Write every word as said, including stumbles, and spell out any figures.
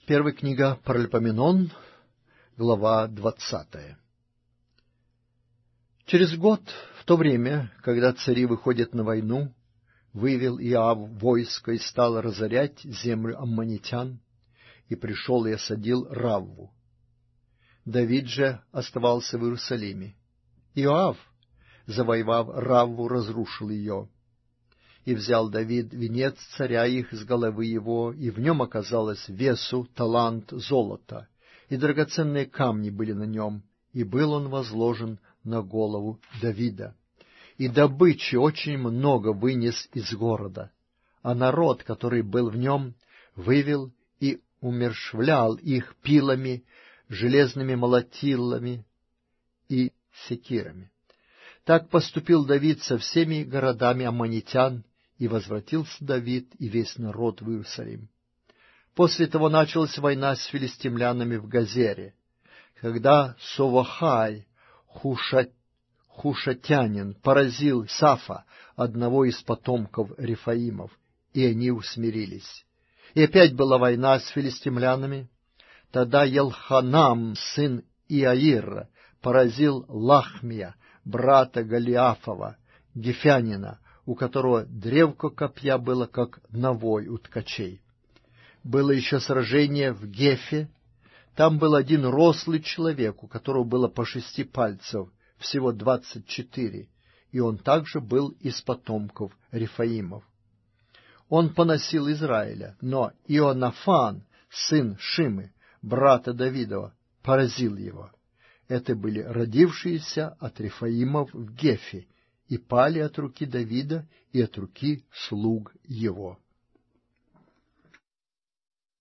Первая книга Паралипоменон, глава двадцатая. Через год, в то время, когда цари выходят на войну, вывел Иоав войско и стал разорять землю аммонитян, и пришел и осадил Равву. Давид же оставался в Иерусалиме. Иоав, завоевав Равву, разрушил ее. И взял Давид венец царя их с головы его, и в нем оказалось весу талант золота, и драгоценные камни были на нем, и был он возложен на голову Давида. И добычи очень много вынес из города, а народ, который был в нем, вывел и умерщвлял их пилами, железными молотилами и секирами. Так поступил Давид со всеми городами аммонитян, и возвратился Давид и весь народ в Иерусалим. После того началась война с филистимлянами в Газере, когда Совахай, Хушат, хушатянин, поразил Сафа, одного из потомков Рефаимов, и они усмирились. И опять была война с филистимлянами. Тогда Елханам, сын Иаира, поразил Лахмия, брата Голиафова, гефянина, у которого древко копья было, как навой у ткачей. Было еще сражение в Гефе. Там был один рослый человек, у которого было по шести пальцев, всего двадцать четыре, и он также был из потомков Рефаимов. Он поносил Израиля, но Ионафан, сын Шимы, брата Давидова, поразил его. Это были родившиеся от Рефаимов в Гефе, и пали от руки Давида и от руки слуг его.